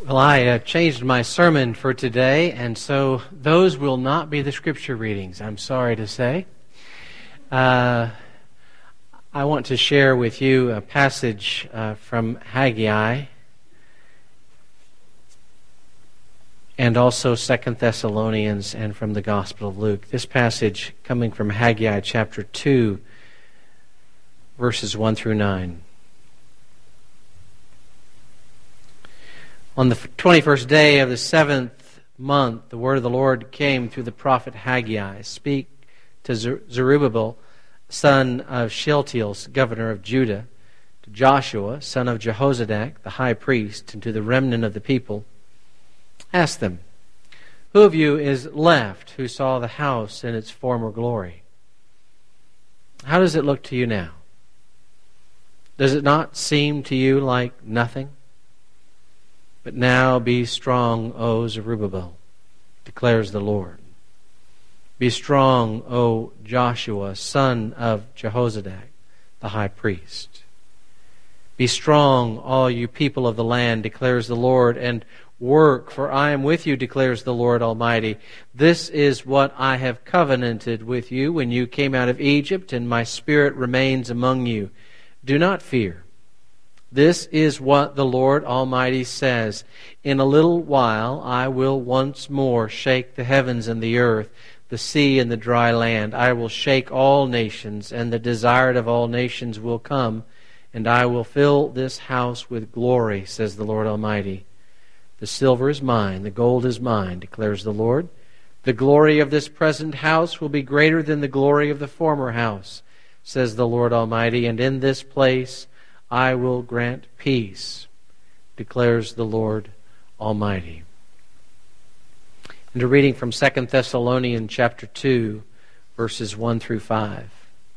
Well, I changed my sermon for today, and so those will not be the scripture readings, I'm sorry to say. I want to share with you a passage from Haggai and also 2 Thessalonians and from the Gospel of Luke. This passage coming from Haggai chapter 2, verses 1 through 9. On the 21st day of the 7th month, the word of the Lord came through the prophet Haggai. Speak to Zerubbabel, son of Shealtiel, governor of Judah, to Joshua, son of Jehozadak, the high priest, and to the remnant of the people. Ask them, who of you is left who saw the house in its former glory? How does it look to you now? Does it not seem to you like nothing? But now be strong, O Zerubbabel, declares the Lord. Be strong, O Joshua, son of Jehozadak, the high priest. Be strong, all you people of the land, declares the Lord, and work, for I am with you, declares the Lord Almighty. This is what I have covenanted with you when you came out of Egypt, and my Spirit remains among you. Do not fear. This is what the Lord Almighty says. In a little while I will once more shake the heavens and the earth, the sea and the dry land. I will shake all nations, and the desired of all nations will come, and I will fill this house with glory, says the Lord Almighty. The silver is mine, the gold is mine, declares the Lord. The glory of this present house will be greater than the glory of the former house, says the Lord Almighty, and in this place I will grant peace, declares the Lord Almighty. And a reading from 2 Thessalonians chapter 2, verses 1 through 5.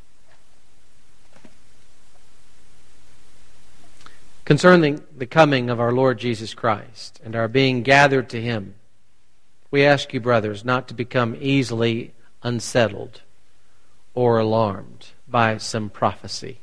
Concerning the coming of our Lord Jesus Christ and our being gathered to Him, we ask you, brothers, not to become easily unsettled or alarmed by some prophecy,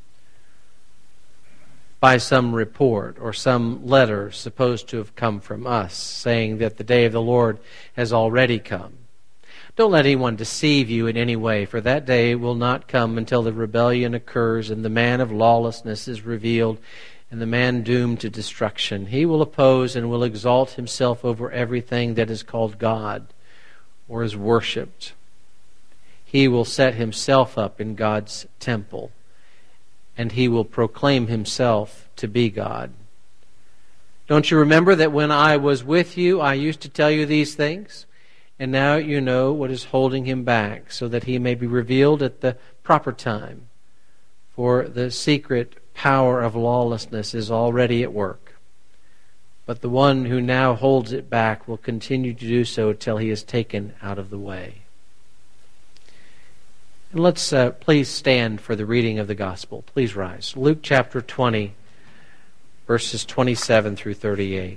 by some report or some letter supposed to have come from us, saying that the day of the Lord has already come. Don't let anyone deceive you in any way, for that day will not come until the rebellion occurs and the man of lawlessness is revealed, and the man doomed to destruction. He will oppose and will exalt himself over everything that is called God or is worshipped. He will set himself up in God's temple, and he will proclaim himself to be God. Don't you remember that when I was with you, I used to tell you these things? And now you know what is holding him back, so that he may be revealed at the proper time. For the secret power of lawlessness is already at work. But the one who now holds it back will continue to do so till he is taken out of the way. And let's please stand for the reading of the Gospel. Please rise. Luke chapter 20, verses 27 through 38.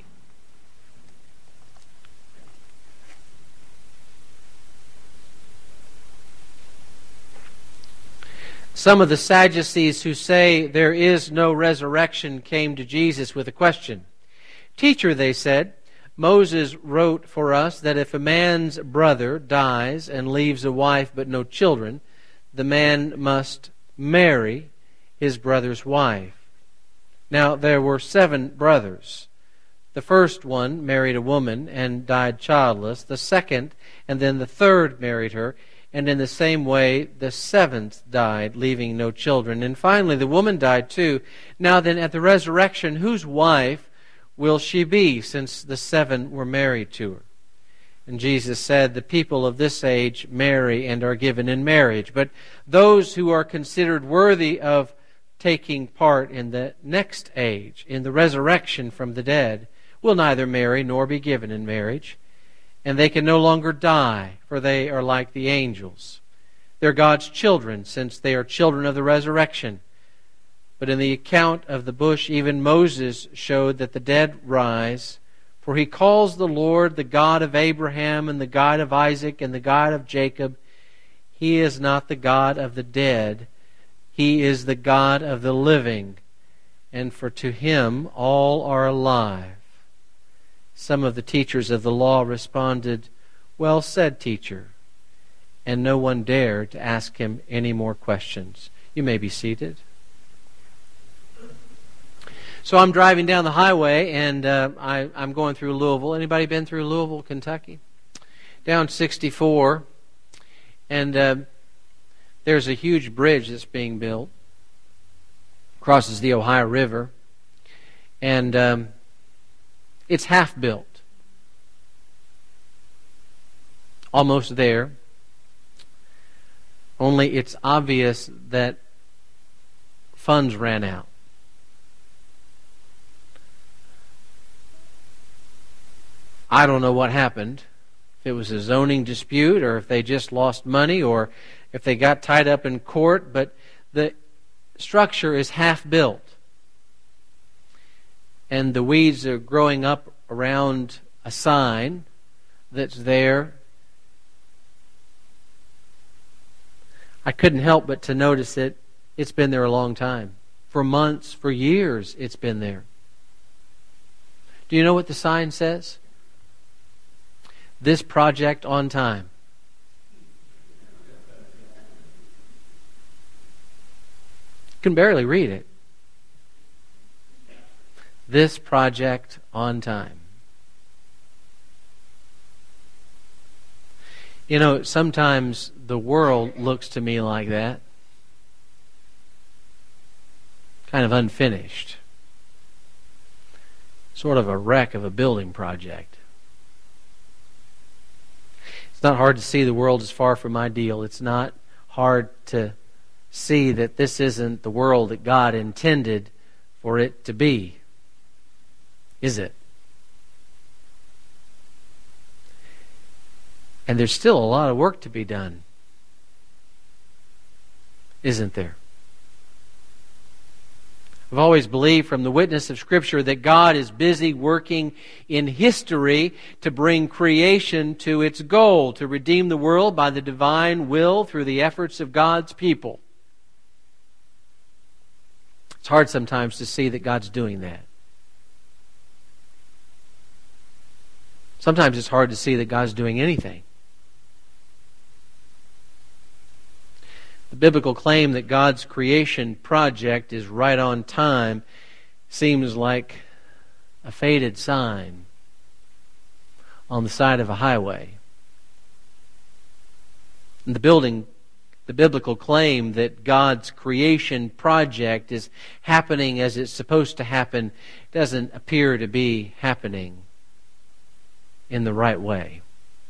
Some of the Sadducees who say there is no resurrection came to Jesus with a question. Teacher, they said, Moses wrote for us that if a man's brother dies and leaves a wife but no children, the man must marry his brother's wife. Now there were 7 brothers. The first one married a woman and died childless. The second and then the third married her, and in the same way the 7th died, leaving no children. And finally the woman died too. Now then, at the resurrection, whose wife will she be, since the 7 were married to her? And Jesus said, the people of this age marry and are given in marriage, but those who are considered worthy of taking part in the next age, in the resurrection from the dead, will neither marry nor be given in marriage. And they can no longer die, for they are like the angels. They're God's children, since they are children of the resurrection. But in the account of the bush, even Moses showed that the dead rise, for he calls the Lord the God of Abraham and the God of Isaac and the God of Jacob. He is not the God of the dead. He is the God of the living. And for to Him all are alive Some of the teachers of the law responded, "Well said, teacher." And no one dared to ask him any more questions. You may be seated. So I'm driving down the highway, and I'm going through Louisville. Anybody been through Louisville, Kentucky? Down 64, and there's a huge bridge that's being built. Crosses the Ohio River, and it's half built. Almost there. Only it's obvious that funds ran out. I don't know what happened. If it was a zoning dispute, or if they just lost money, or if they got tied up in court, but the structure is half built. And the weeds are growing up around a sign that's there. I couldn't help but to notice it. It's been there a long time. For months, for years, it's been there. Do you know what the sign says? This project on time. You can barely read it. This project on time. You know, sometimes the world looks to me like that. Kind of unfinished. Sort of a wreck of a building project. It's not hard to see the world is far from ideal. It's not hard to see that this isn't the world that God intended for it to be. Is it? And there's still a lot of work to be done. Isn't there? I've always believed from the witness of Scripture that God is busy working in history to bring creation to its goal, to redeem the world by the divine will through the efforts of God's people. It's hard sometimes to see that God's doing that. Sometimes it's hard to see that God's doing anything. The biblical claim that God's creation project is right on time seems like a faded sign on the side of a highway. And the biblical claim that God's creation project is happening as it's supposed to happen doesn't appear to be happening in the right way.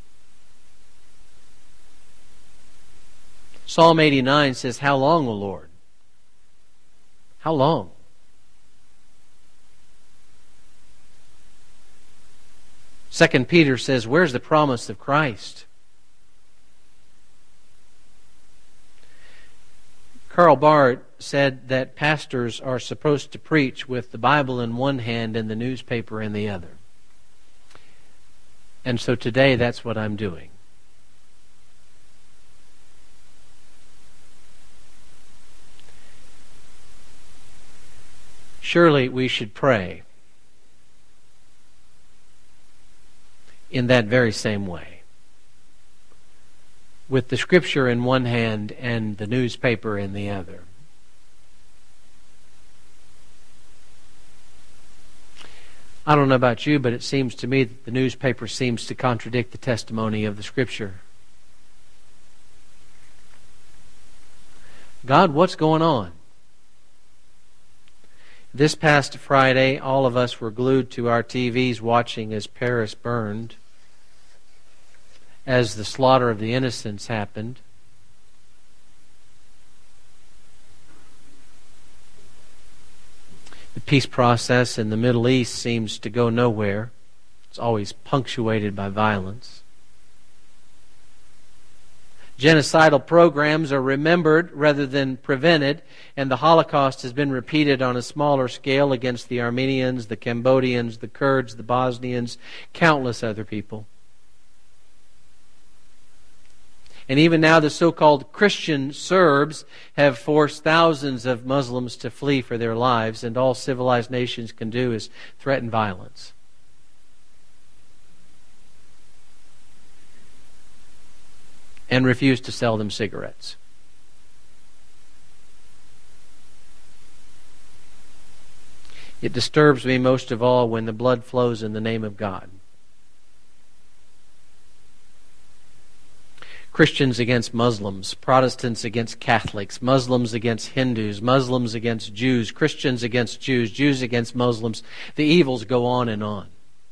Psalm 89 says, "How long, O Lord? How long?" Second Peter says, "Where's the promise of Christ?" Karl Barth said that pastors are supposed to preach with the Bible in one hand and the newspaper in the other. And so today that's what I'm doing. Surely we should pray in that very same way, with the Scripture in one hand and the newspaper in the other. I don't know about you, but it seems to me that the newspaper seems to contradict the testimony of the Scripture. God, what's going on? This past Friday, all of us were glued to our TVs watching as Paris burned, as the slaughter of the innocents happened. The peace process in the Middle East seems to go nowhere. It's always punctuated by violence. Genocidal programs are remembered rather than prevented, and the Holocaust has been repeated on a smaller scale against the Armenians, the Cambodians, the Kurds, the Bosnians, countless other people. And even now the so-called Christian Serbs have forced thousands of Muslims to flee for their lives, and all civilized nations can do is threaten violence. and refused to sell them cigarettes. It disturbs me most of all when the blood flows in the name of God. Christians against Muslims, Protestants against Catholics, Muslims against Hindus, Muslims against Jews, Christians against Jews, Jews against Muslims. The evils go on and on.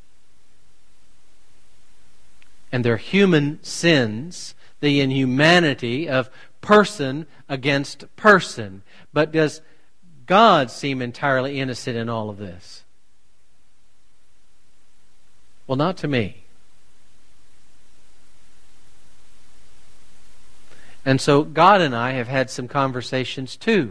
And they're human sins, the inhumanity of person against person. But does God seem entirely innocent in all of this? Well, not to me. And so God and I have had some conversations too.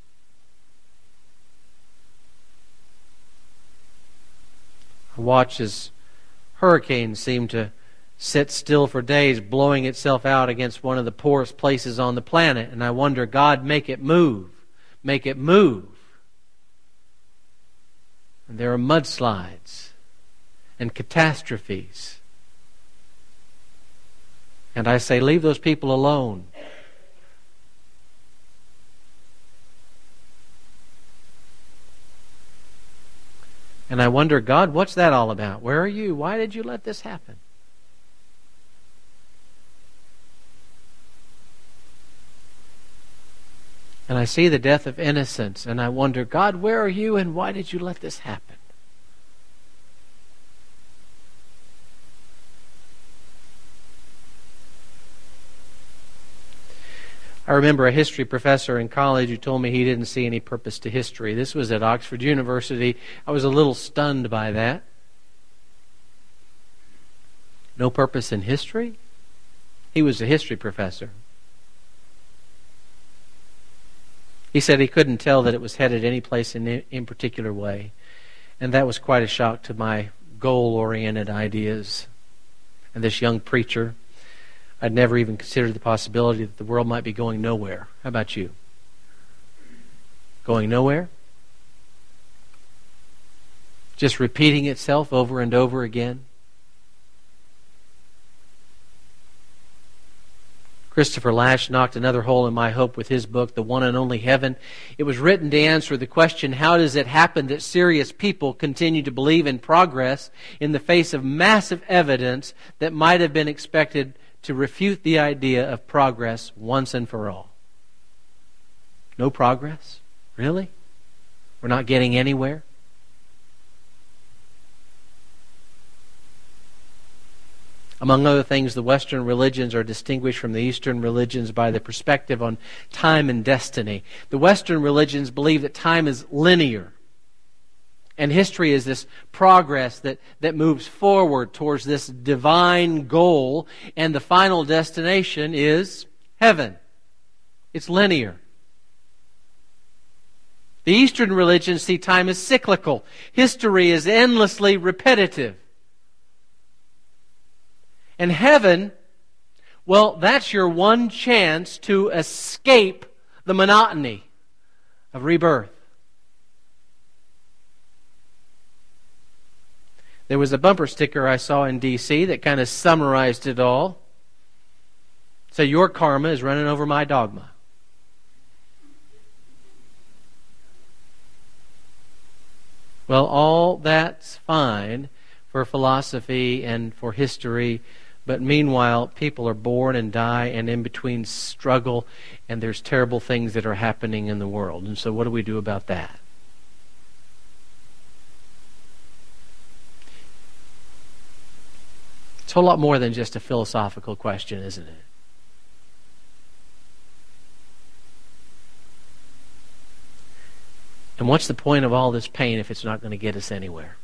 I watch as hurricanes seem to sit still for days, blowing itself out against one of the poorest places on the planet. And I wonder, God, make it move. Make it move. And there are mudslides and catastrophes. And I say, leave those people alone. And I wonder, God, what's that all about? Where are you? Why did you let this happen? And I see the death of innocents, and I wonder, God, where are you, and why did you let this happen? I remember a history professor in college who told me he didn't see any purpose to history. This was at Oxford University. I was a little stunned by that. No purpose in history? He was a history professor. He said he couldn't tell that it was headed any place in particular way. And that was quite a shock to my goal-oriented ideas. And this young preacher, I'd never even considered the possibility that the world might be going nowhere. How about you? Going nowhere? Just repeating itself over and over again? Christopher Lasch knocked another hole in my hope with his book, The One and Only Heaven. It was written to answer the question, how does it happen that serious people continue to believe in progress in the face of massive evidence that might have been expected to refute the idea of progress once and for all? No progress? Really? We're not getting anywhere? Among other things, the Western religions are distinguished from the Eastern religions by the perspective on time and destiny. The Western religions believe that time is linear. And history is this progress that moves forward towards this divine goal. And the final destination is heaven. It's linear. The Eastern religions see time as cyclical. History is endlessly repetitive. And heaven, well, that's your one chance to escape the monotony of rebirth. There was a bumper sticker I saw in D.C. that kind of summarized it all. So your karma is running over my dogma. Well, all that's fine for philosophy and for history, but meanwhile, people are born and die and in between struggle, and there's terrible things that are happening in the world. And so what do we do about that? It's a whole lot more than just a philosophical question, isn't it? And what's the point of all this pain if it's not going to get us anywhere?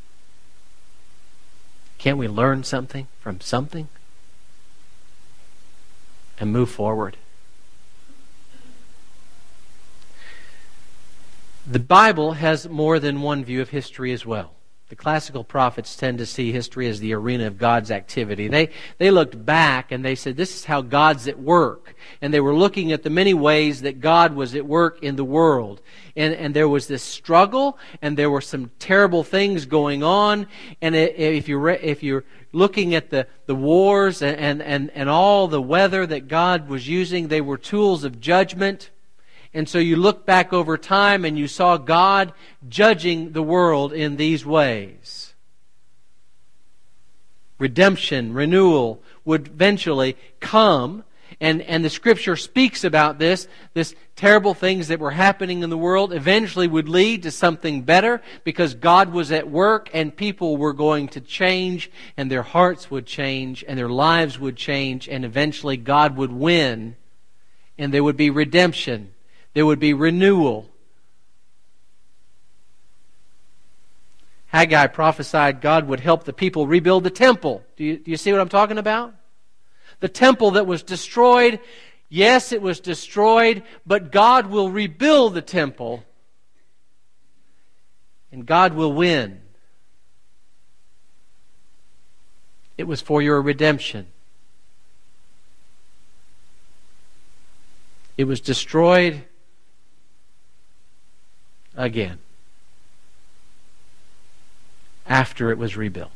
Can't we learn something from something and move forward? The Bible has more than one view of history as well. The classical prophets tend to see history as the arena of God's activity. They looked back and they said, this is how God's at work. And they were looking at the many ways that God was at work in the world. And there was this struggle, and there were some terrible things going on. And if you're looking at the wars and all the weather that God was using, they were tools of judgment. And so you look back over time and you saw God judging the world in these ways. Redemption, renewal would eventually come. And the Scripture speaks about this terrible things that were happening in the world eventually would lead to something better because God was at work and people were going to change and their hearts would change and their lives would change and eventually God would win and there would be redemption. There would be renewal. Haggai prophesied God would help the people rebuild the temple. Do you see what I'm talking about? The temple that was destroyed, yes, it was destroyed, but God will rebuild the temple. And God will win. It was for your redemption. It was destroyed again after it was rebuilt.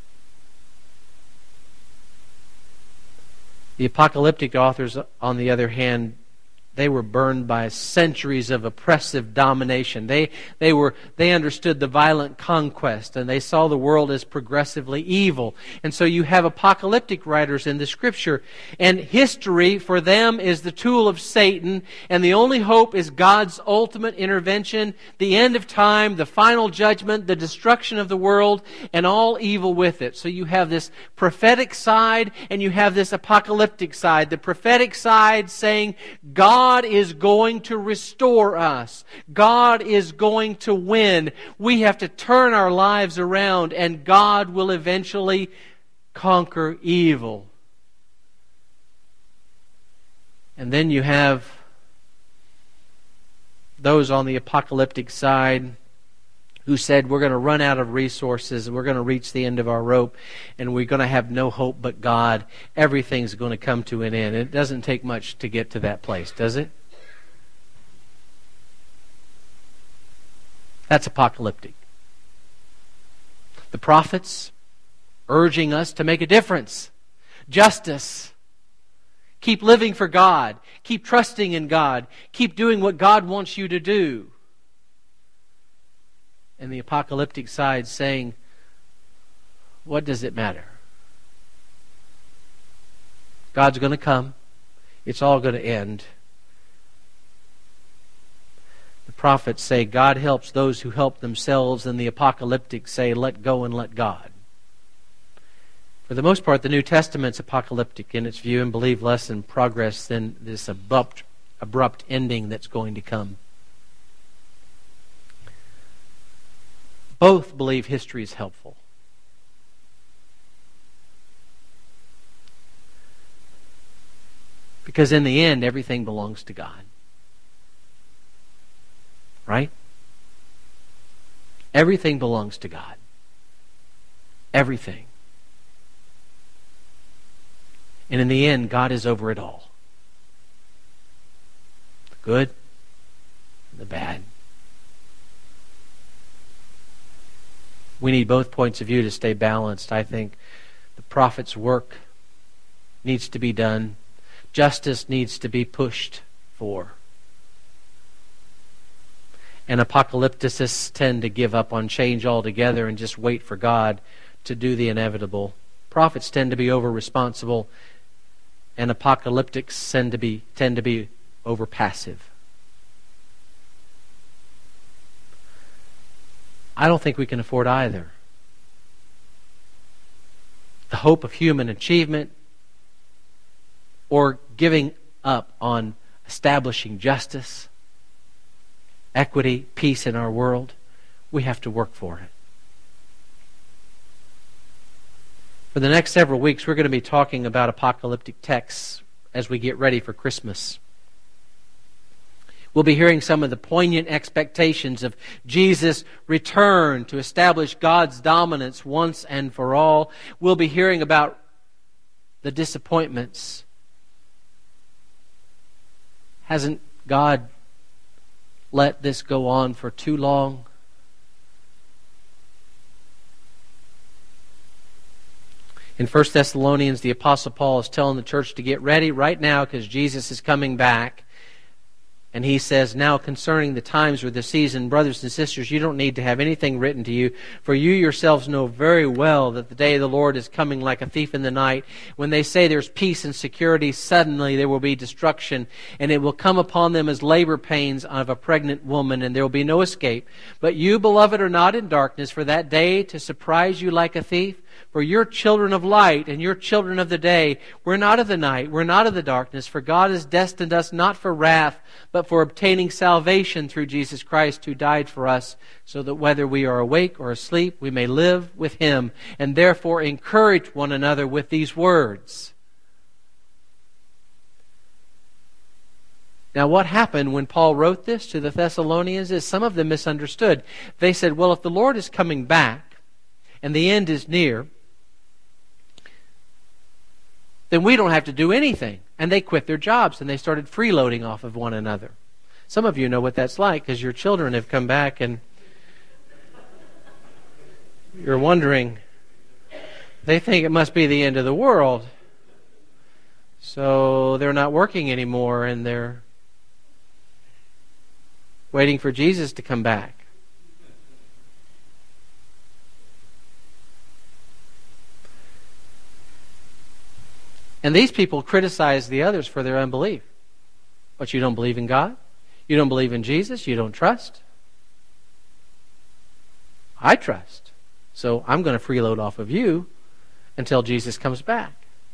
The apocalyptic authors, on the other hand, they were burned by centuries of oppressive domination. They understood the violent conquest, and they saw the world as progressively evil. And so you have apocalyptic writers in the Scripture, and history for them is the tool of Satan, and the only hope is God's ultimate intervention, the end of time, the final judgment, the destruction of the world, and all evil with it. So you have this prophetic side, and you have this apocalyptic side. The prophetic side saying, God is going to restore us. God is going to win. We have to turn our lives around and God will eventually conquer evil. And then you have those on the apocalyptic side who said we're going to run out of resources and we're going to reach the end of our rope and we're going to have no hope but God. Everything's going to come to an end. It doesn't take much to get to that place, does it? That's apocalyptic. The prophets urging us to make a difference. Justice. Keep living for God. Keep trusting in God. Keep doing what God wants you to do. And the apocalyptic side saying, what does it matter? God's going to come. It's all going to end. The prophets say God helps those who help themselves, and the apocalyptic say let go and let God. For the most part, the New Testament's apocalyptic in its view and believe less in progress than this abrupt ending that's going to come. Both believe history is helpful. Because in the end, everything belongs to God. Right? Everything belongs to God. Everything. And in the end, God is over it all. The good and the bad. We need both points of view to stay balanced. I think the prophet's work needs to be done. Justice needs to be pushed for. And apocalypticists tend to give up on change altogether and just wait for God to do the inevitable. Prophets tend to be over-responsible, and apocalyptics tend to be over-passive. I don't think we can afford either. The hope of human achievement or giving up on establishing justice, equity, peace in our world, we have to work for it. For the next several weeks, we're going to be talking about apocalyptic texts as we get ready for Christmas. We'll be hearing some of the poignant expectations of Jesus' return to establish God's dominance once and for all. We'll be hearing about the disappointments. Hasn't God let this go on for too long? In 1 Thessalonians, the Apostle Paul is telling the church to get ready right now because Jesus is coming back. And he says, now concerning the times or the season, brothers and sisters, you don't need to have anything written to you, for you yourselves know very well that the day of the Lord is coming like a thief in the night. When they say there's peace and security, suddenly there will be destruction, and it will come upon them as labor pains of a pregnant woman, and there will be no escape. But you, beloved, are not in darkness for that day to surprise you like a thief. For you're children of light, and you're children of the day. We're not of the night, we're not of the darkness, for God has destined us not for wrath, but for obtaining salvation through Jesus Christ, who died for us, so that whether we are awake or asleep, we may live with Him, and therefore encourage one another with these words. Now, what happened when Paul wrote this to the Thessalonians is some of them misunderstood. They said, well, if the Lord is coming back, and the end is near, then we don't have to do anything. And they quit their jobs and they started freeloading off of one another. Some of you know what that's like because your children have come back and you're wondering, they think it must be the end of the world. So they're not working anymore and they're waiting for Jesus to come back. And these people criticize the others for their unbelief. But you don't believe in God? You don't believe in Jesus? You don't trust? I trust. So I'm going to freeload off of you until Jesus comes back.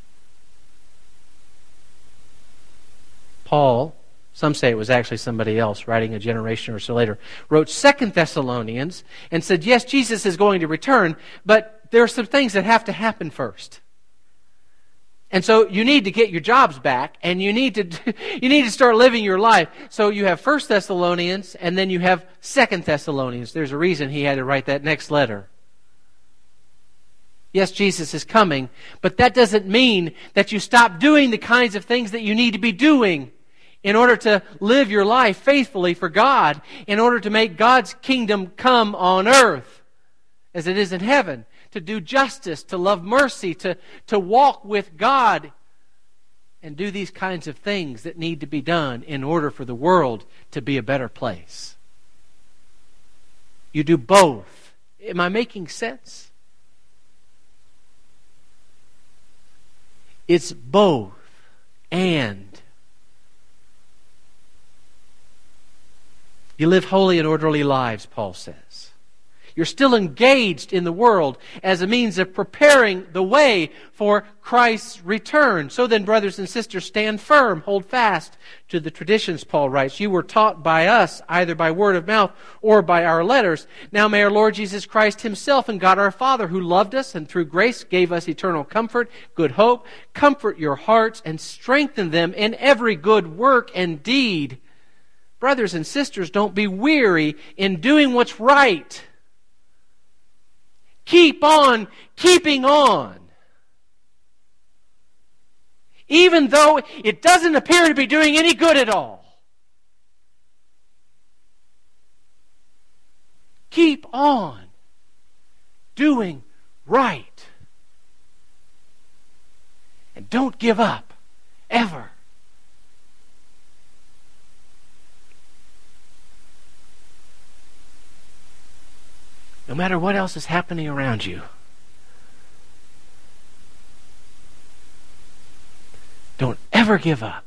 Paul, some say it was actually somebody else writing a generation or so later, wrote 2 Thessalonians and said, yes, Jesus is going to return, but there are some things that have to happen first. And so you need to get your jobs back, and you need to start living your life. So you have 1 Thessalonians, and then you have 2 Thessalonians. There's a reason he had to write that next letter. Yes, Jesus is coming, but that doesn't mean that you stop doing the kinds of things that you need to be doing in order to live your life faithfully for God, in order to make God's kingdom come on earth as it is in heaven. To do justice, to love mercy, to walk with God, and do these kinds of things that need to be done in order for the world to be a better place. You do both. Am I making sense? It's both and. You live holy and orderly lives, Paul says. You're still engaged in the world as a means of preparing the way for Christ's return. So then, brothers and sisters, stand firm, hold fast to the traditions, Paul writes. You were taught by us, either by word of mouth or by our letters. Now may our Lord Jesus Christ Himself and God our Father, who loved us and through grace gave us eternal comfort, good hope, comfort your hearts and strengthen them in every good work and deed. Brothers and sisters, don't be weary in doing what's right. Keep on keeping on. Even though it doesn't appear to be doing any good at all. Keep on doing right. And don't give up, ever. No matter what else is happening around you, don't ever give up.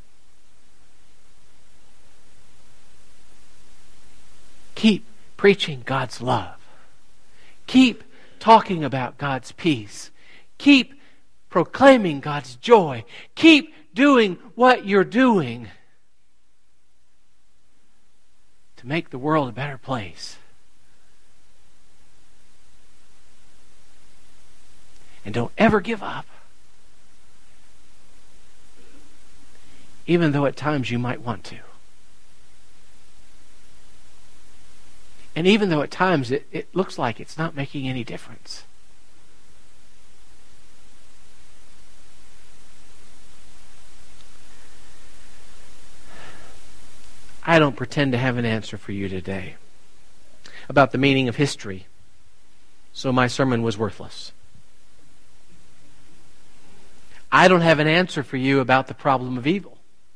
Keep preaching God's love. Keep talking about God's peace. Keep proclaiming God's joy. Keep doing what you're doing to make the world a better place. And don't ever give up. Even though at times you might want to. And even though at times it looks like it's not making any difference. I don't pretend to have an answer for you today about the meaning of history, so my sermon was worthless. I don't have an answer for you about the problem of evil.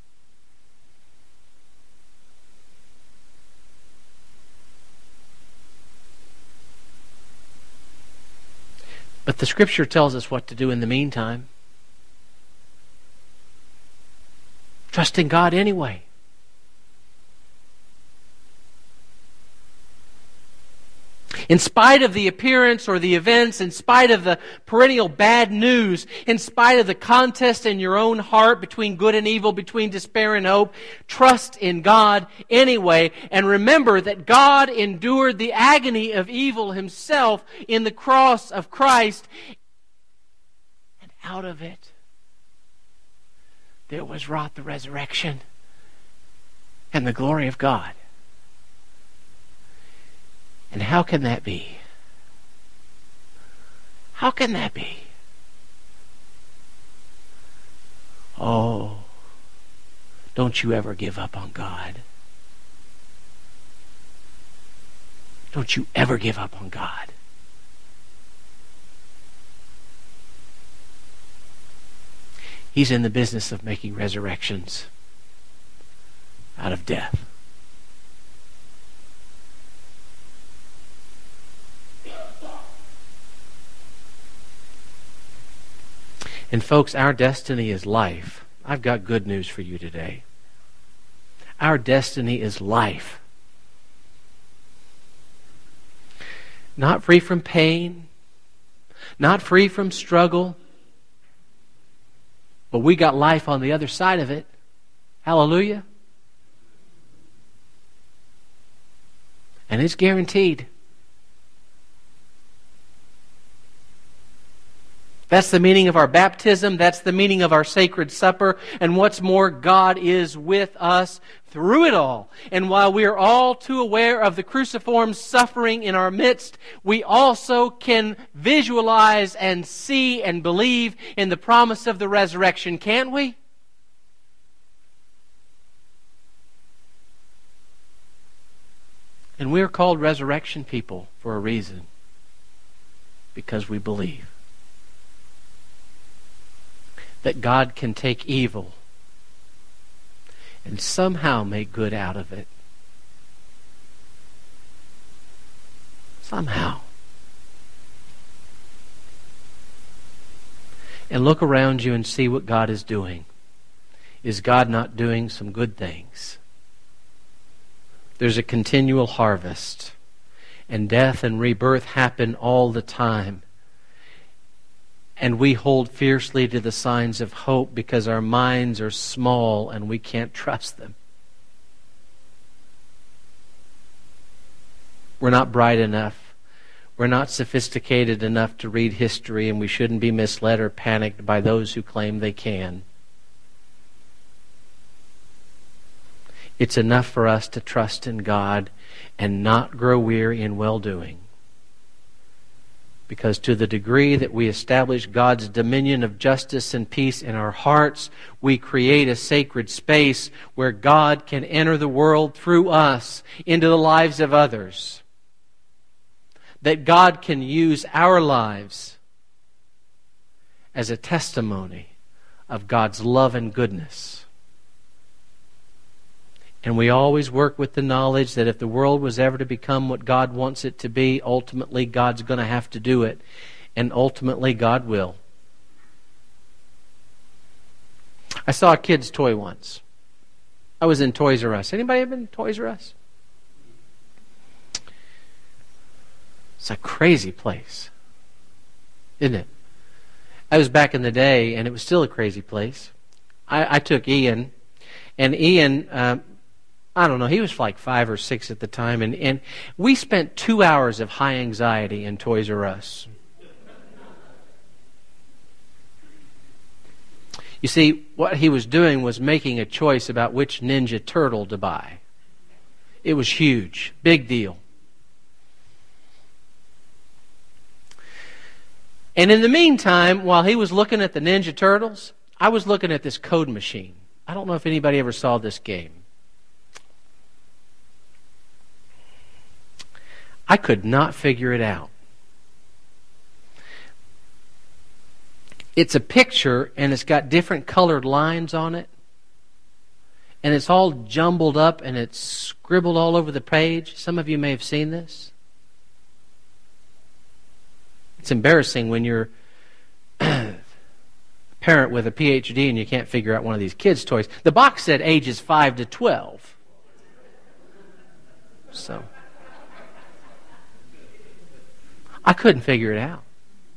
But the Scripture tells us what to do in the meantime. Trust in God anyway. In spite of the appearance or the events, in spite of the perennial bad news, in spite of the contest in your own heart between good and evil, between despair and hope, trust in God anyway, and remember that God endured the agony of evil Himself in the cross of Christ, and out of it there was wrought the resurrection and the glory of God. And how can that be? How can that be? Oh, don't you ever give up on God. Don't you ever give up on God. He's in the business of making resurrections out of death. And folks, our destiny is life. I've got good news for you today. Our destiny is life. Not free from pain, not free from struggle, but we got life on the other side of it. Hallelujah. And it's guaranteed. That's the meaning of our baptism. That's the meaning of our sacred supper. And what's more, God is with us through it all. And while we are all too aware of the cruciform suffering in our midst, we also can visualize and see and believe in the promise of the resurrection, can't we? And we're called resurrection people for a reason. Because we believe that God can take evil and somehow make good out of it. Somehow. And look around you and see what God is doing. Is God not doing some good things? There's a continual harvest, and death and rebirth happen all the time. And we hold fiercely to the signs of hope because our minds are small and we can't trust them. We're not bright enough. We're not sophisticated enough to read history, and we shouldn't be misled or panicked by those who claim they can. It's enough for us to trust in God and not grow weary in well-doing. Because to the degree that we establish God's dominion of justice and peace in our hearts, we create a sacred space where God can enter the world through us into the lives of others. That God can use our lives as a testimony of God's love and goodness. And we always work with the knowledge that if the world was ever to become what God wants it to be, ultimately God's going to have to do it. And ultimately God will. I saw a kid's toy once. I was in Toys R Us. Anybody ever been in Toys R Us? It's a crazy place, isn't it? I was back in the day, and it was still a crazy place. I took Ian, and Ian, I don't know, he was like 5 or 6 at the time, and we spent 2 hours of high anxiety in Toys R Us. You see, what he was doing was making a choice about which Ninja Turtle to buy. It was huge, big deal. And in the meantime, while he was looking at the Ninja Turtles, I was looking at this Code Machine. I don't know if anybody ever saw this game. I could not figure it out. It's a picture, and it's got different colored lines on it. And it's all jumbled up, and it's scribbled all over the page. Some of you may have seen this. It's embarrassing when you're a parent with a PhD and you can't figure out one of these kids' toys. The box said ages 5 to 12. So I couldn't figure it out.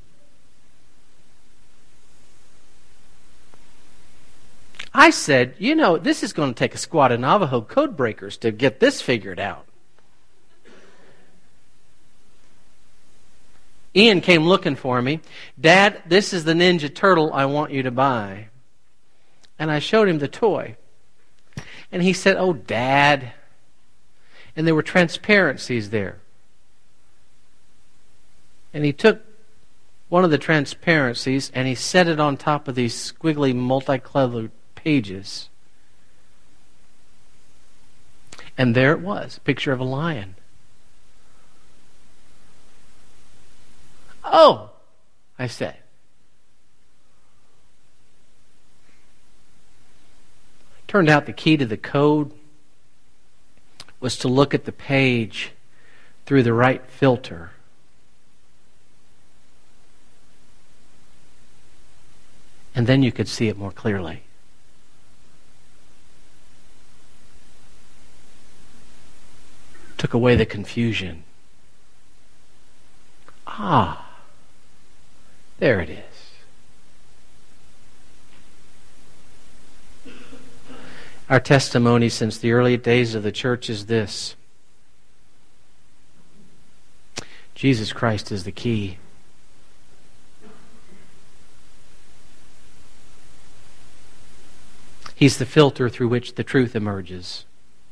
I said, this is going to take a squad of Navajo code breakers to get this figured out. Ian came looking for me. Dad, this is the Ninja Turtle I want you to buy. And I showed him the toy. And he said, oh, Dad. And there were transparencies there. And he took one of the transparencies and he set it on top of these squiggly multicolored pages. And there it was, a picture of a lion. Oh, I said. Turned out the key to the code was to look at the page through the right filter. And then you could see it more clearly. Took away the confusion. Ah. There it is. Our testimony since the early days of the church is this. Jesus Christ is the key. He's the filter through which the truth emerges.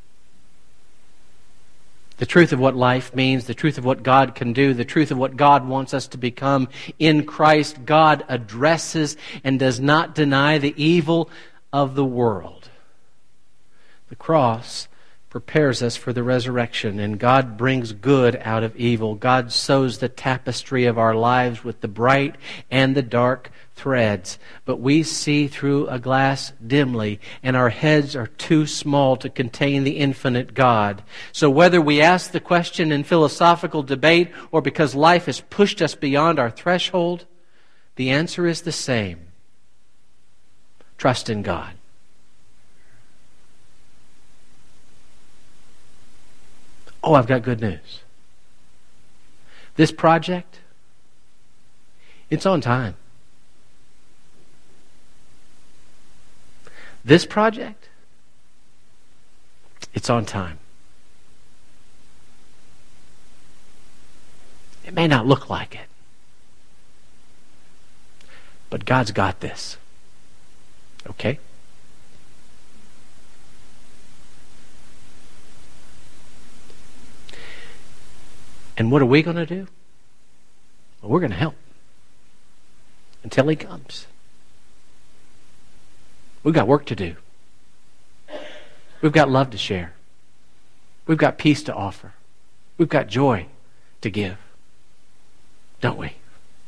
The truth of what life means, the truth of what God can do, the truth of what God wants us to become. In Christ, God addresses and does not deny the evil of the world. The cross prepares us for the resurrection, and God brings good out of evil. God sews the tapestry of our lives with the bright and the dark threads, but we see through a glass dimly, and our heads are too small to contain the infinite God. So whether we ask the question in philosophical debate or because life has pushed us beyond our threshold, the answer is the same. Trust in God. Oh, I've got good news. This project, it's on time. This project, it's on time. It may not look like it, but God's got this. Okay? And what are we going to do? Well, we're going to help until He comes. We've got work to do. We've got love to share. We've got peace to offer. We've got joy to give. Don't we?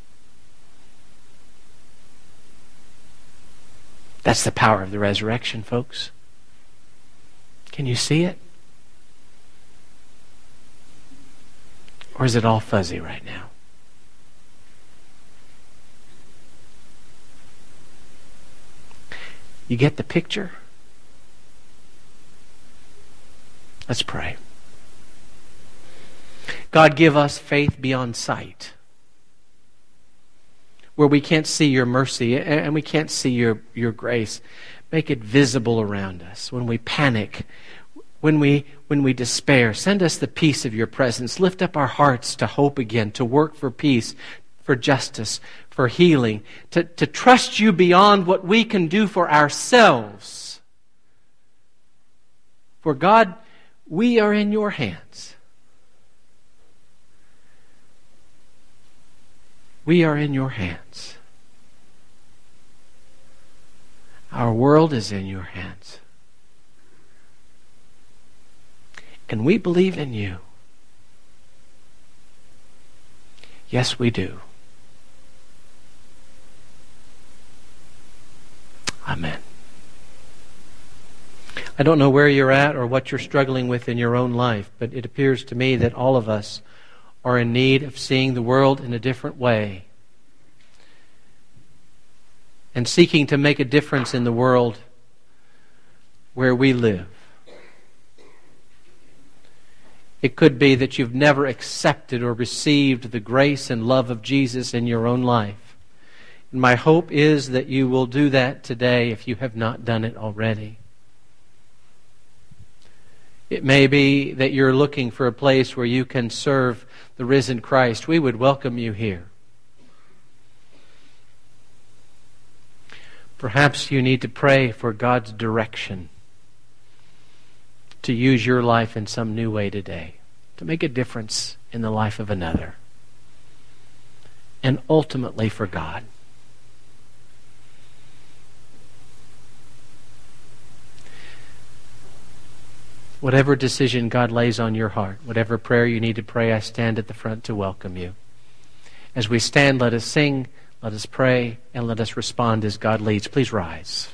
That's the power of the resurrection, folks. Can you see it? Or is it all fuzzy right now? You get the picture? Let's pray. God, give us faith beyond sight, where we can't see your mercy and we can't see your grace. Make it visible around us. When we panic, when we despair, send us the peace of your presence. Lift up our hearts to hope again, to work for peace, for justice, for healing, to trust you beyond what we can do for ourselves. For God, we are in your hands. We are in your hands. Our world is in your hands. And we believe in you. Yes, we do. Amen. I don't know where you're at or what you're struggling with in your own life, but it appears to me that all of us are in need of seeing the world in a different way and seeking to make a difference in the world where we live. It could be that you've never accepted or received the grace and love of Jesus in your own life. And my hope is that you will do that today if you have not done it already. It may be that you're looking for a place where you can serve the risen Christ. We would welcome you here. Perhaps you need to pray for God's direction to use your life in some new way today, to make a difference in the life of another, and ultimately for God. Whatever decision God lays on your heart, whatever prayer you need to pray, I stand at the front to welcome you. As we stand, let us sing, let us pray, and let us respond as God leads. Please rise.